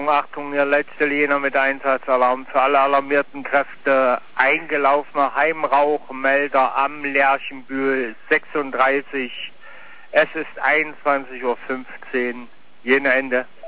Achtung, Ihr letzter Jena mit Einsatzalarm für alle alarmierten Kräfte. Eingelaufener Heimrauchmelder am Lerchenbühl 36. Es ist 21:15 Uhr. Jena Ende.